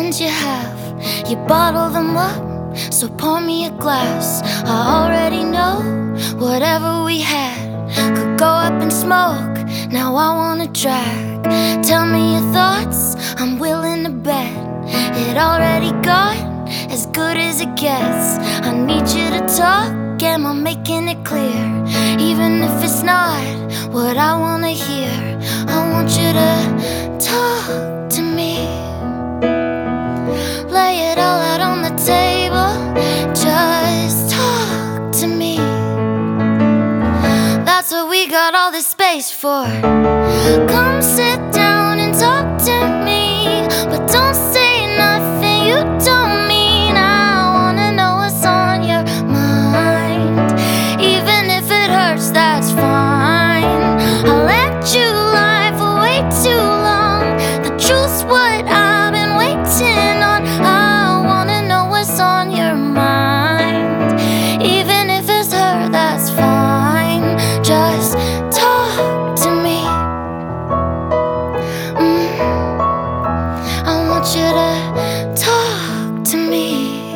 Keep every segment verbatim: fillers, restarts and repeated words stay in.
feelings you have, you bottle them up, so pour me a glass. I already know whatever we had could go up in smoke. Now I wanna drag. Tell me your thoughts, I'm willing to bet it already got as good as it gets. I need you to talk, am I making it clear? Even if it's not what I wanna hear, I want you to talk to me. Lay it all out on the table, just talk to me. That's what we got all this space for. Come sit down and talk to me, but don't say nothing you don't mean. I wanna know what's on your mind. Even if it hurts, that's fine. I let you lie for way too long. The truth's what I've been waiting on. I wanna know what's on your mind. Even if it's hurt, that's fine. Just talk to me. mm. I want you to talk to me.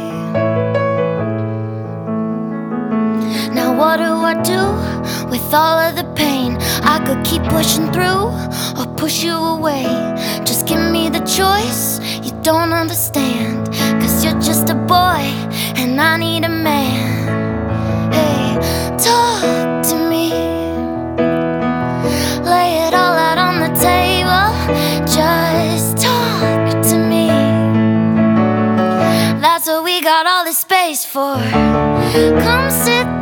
Now what do I do with all of the pain? I could keep pushing through or push you away. Just give me the choice, you don't understand, 'cause you're just a boy and I need a man. Hey, talk to me. Lay it all out on the table, just talk to me. That's what we got all this space for. Come sit